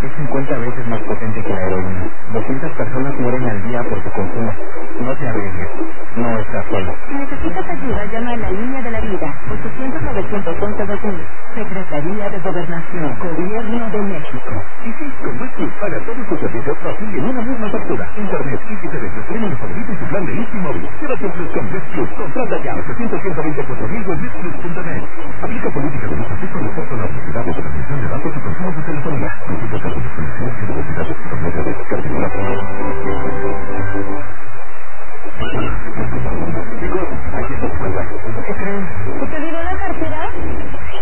Es 50 veces más potente que la heroína. 200 personas mueren al día por su consumo. No te arriesgues. No estás solo. Si necesitas ayuda, llama a la línea de la vida. 800-911-2000. Secretaría de Gobernación. Gobierno de México. Y sí, con Web Plus paga todos tus servicios fácil en una misma factura. Internet, IPTV, tu streaming favorito y tu plan de Easy Móvil. Llévate un Plus con Web Plus. Contrata ya 800-124.000 en webplus.net. Aplica políticas de los aspectos de respecto a la propiedad de transmisión de datos y consumo de telefonía. Consulta datos de conexiones y velocidad de internet de descarga. Chicos, aquí está tu cuenta. ¿Qué creen? ¿Que te dio la cartera?